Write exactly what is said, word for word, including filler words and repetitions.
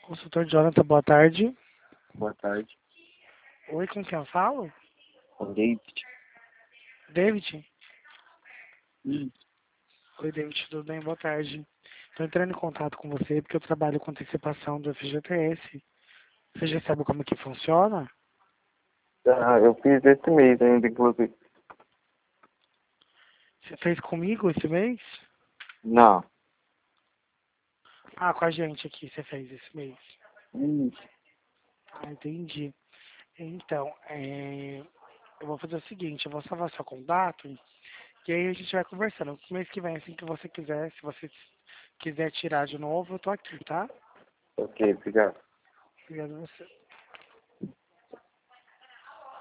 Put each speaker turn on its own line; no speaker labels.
Consultor Jonathan, boa tarde.
Boa tarde.
Oi, com quem eu falo?
Com David.
David?
Hum.
Oi, David, tudo bem? Boa tarde. Estou entrando em contato com você porque eu trabalho com antecipação do F G T S. Você já sabe como que funciona?
Ah, eu fiz esse mês ainda, inclusive.
Você fez comigo esse mês?
Não.
Ah, com a gente aqui você fez esse mês.
Hum.
Ah, entendi. Então, é, eu vou fazer o seguinte, eu vou salvar seu contato e aí a gente vai conversando. No mês que vem, assim que você quiser, se você quiser tirar de novo, eu tô aqui, tá?
Ok, obrigado.
Obrigado a você.